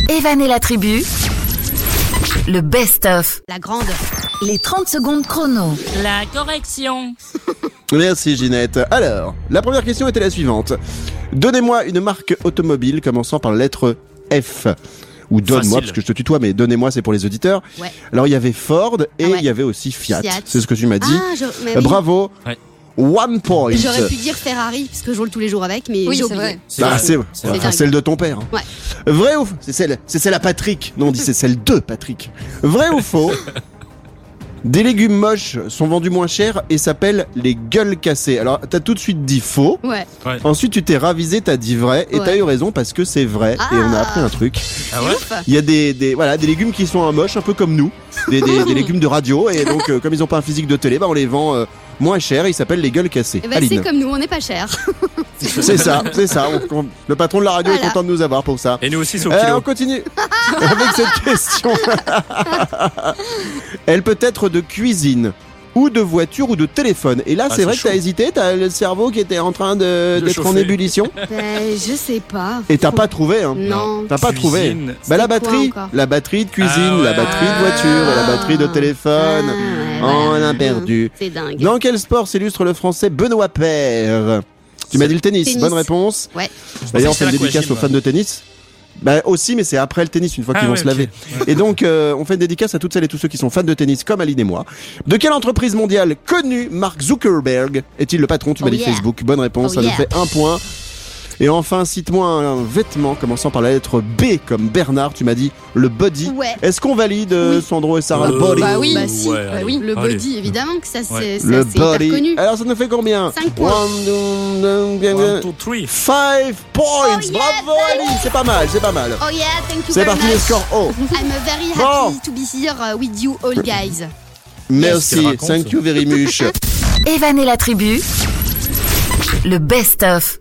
Evan et la tribu, le best-of. La grande. Les 30 secondes chrono. La correction. Merci Ginette. Alors, la première question était la suivante. Donnez-moi une marque automobile commençant par la lettre F. Ou donne-moi, Facile. parce que je te tutoie, mais donnez-moi, c'est pour les auditeurs. Ouais. Alors, il y avait Ford et Ah ouais. il y avait aussi Fiat. Fiat. C'est ce que tu m'as dit. Mais oui. Bravo. Ouais. 1 point. J'aurais pu dire Ferrari, parce que je roule tous les jours avec, mais Oui, j'ai c'est oublié. vrai. Bah, c'est dingue. celle de ton père. Ouais. Vrai ou faux? C'est celle à Patrick. Non, on dit c'est celle de Patrick. Vrai ou faux? Des légumes moches sont vendus moins cher et s'appellent les gueules cassées. Alors, t'as tout de suite dit faux. Ouais. Ensuite, tu t'es ravisé, t'as dit vrai. Et Ouais. t'as eu raison parce que c'est vrai. Ah. Et on a appris un truc. Ah ouais? Ouf. Il y a des légumes qui sont moches, un peu comme nous. Des légumes de radio. Et donc, comme ils ont pas un physique de télé, bah, on les vend moins cher. Ils s'appellellent les gueules cassées. Eh ben, c'est comme nous, on n'est pas cher. C'est ça. Le patron de la radio est Voilà. content de nous avoir pour ça. Et nous aussi, c'est au On kilo. continue avec cette question. Elle peut être de cuisine ou de voiture ou de téléphone. Et là, Ah, c'est vrai c'est que t'as chaud. hésité, t'as le cerveau qui était en train d'être en chauffer. ébullition. Je sais pas. Et t'as pas trouvé, hein. Non. T'as pas trouvé. Cuisine. Bah la C'est quoi batterie, encore la batterie de cuisine, Ah ouais. la batterie de voiture, et la batterie de téléphone. On a perdu. C'est dingue. Dans quel sport s'illustre le français Benoît Paire? Tu m'as dit le tennis. Tennis. Bonne réponse. Ouais. D'ailleurs, on que fait une c'était dédicace l'aquagym, aux fans de tennis. Bah aussi, mais c'est après le tennis, une fois qu'ils vont se laver. Et donc, on fait une dédicace à toutes celles et tous ceux qui sont fans de tennis, comme Aline et moi. De quelle entreprise mondiale connue Mark Zuckerberg est-il le patron? Tu m'as Oh dit yeah. Facebook. Bonne réponse, Oh ça nous yeah. fait 1 point. Et enfin, cite-moi un vêtement commençant par la lettre B comme Bernard. Tu m'as dit le body. Ouais. Est-ce qu'on valide Oui. Sandro et Sarah le body? Bah oui. Bah si. Ouais, Bah allez. oui. Le Allez. body, évidemment que ça, c'est Le c'est hyper body. connu. Alors, ça nous fait combien? 5 points. 1, 2, 3. 5 points. Oh yeah, Bravo Ali. C'est pas mal, c'est pas mal. Oh yeah, thank you C'est very parti, les much. scores haut. I'm very Bon. happy to be here with you all guys. Merci, Qu'est-ce qu'elle raconte, thank you very much. Evan et la tribu, le best-of.